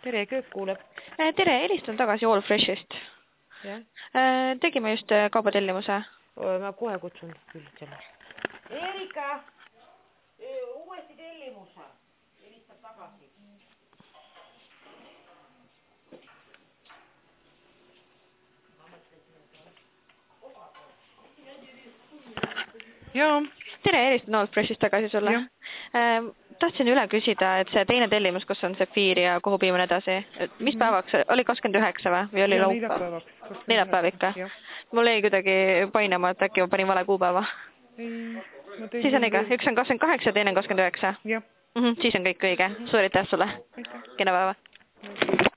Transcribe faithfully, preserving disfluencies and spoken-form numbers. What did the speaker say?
tere, köök kuuleb. Tere, helistan tagasi All Freshist. Jah? Tegime just kaubatellimuse. Ma kohe kutsun küll selle. Erika! Uuesti tellimuse. Helistab tagasi. Joo. Tere, helistan All Freshist tagasi sulle. Joo. Tahtsin üle küsida, et see teine tellimus, kus on Sefiir ja kuhu piimine edasi. Mis mm -hmm. päevaks? Oli kakskümmend üheksa või? Või oli laupäev? Neljapäev ikka. Ja. Mul ei kuidagi painama, et äkki ma panin vale kuupäeva. Ei. Siis on ikka. Üks on kakskümmend kaheksa ja teine on kakskümmend üheksa. Jah. Mm -hmm. Siis on kõik õige. Suur aitäh sulle. Kena päeva.